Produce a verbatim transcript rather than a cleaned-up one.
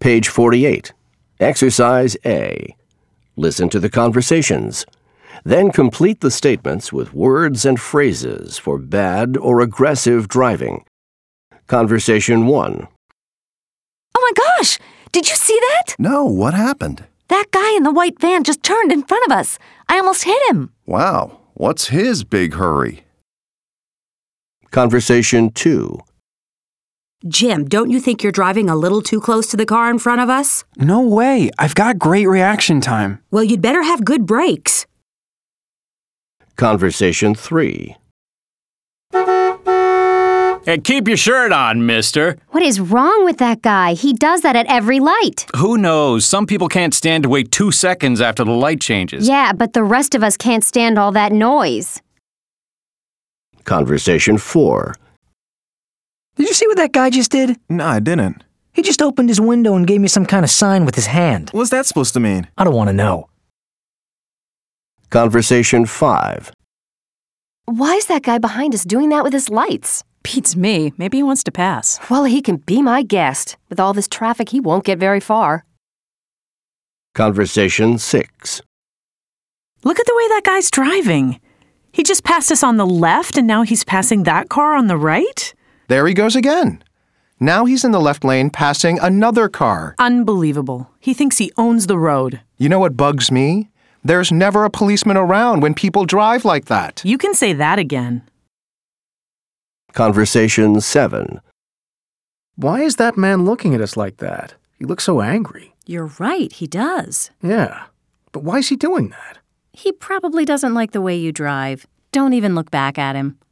Page forty-eight. Exercise A. Listen to the conversations. Then complete the statements with words and phrases for bad or aggressive driving. Conversation one. Oh my gosh! Did you see that? No, what happened? That guy in the white van just turned in front of us. I almost hit him. Wow, what's his big hurry? Conversation two. Jim, don't you think you're driving a little too close to the car in front of us? No way. I've got great reaction time. Well, you'd better have good brakes. Conversation three. Hey, keep your shirt on, mister. What is wrong with that guy? He does that at every light. Who knows? Some people can't stand to wait two seconds after the light changes. Yeah, but the rest of us can't stand all that noise. Conversation four. Did you see what that guy just did? No, I didn't. He just opened his window and gave me some kind of sign with his hand. What's that supposed to mean? I don't want to know. Conversation five. Why is that guy behind us doing that with his lights? Beats me. Maybe he wants to pass. Well, he can be my guest. With all this traffic, he won't get very far. Conversation six. Look at the way that guy's driving. He just passed us on the left, and now he's passing that car on the right? There he goes again. Now he's in the left lane passing another car. Unbelievable. He thinks he owns the road. You know what bugs me? There's never a policeman around when people drive like that. You can say that again. Conversation seven. Why is that man looking at us like that? He looks so angry. You're right, he does. Yeah, but why is he doing that? He probably doesn't like the way you drive. Don't even look back at him.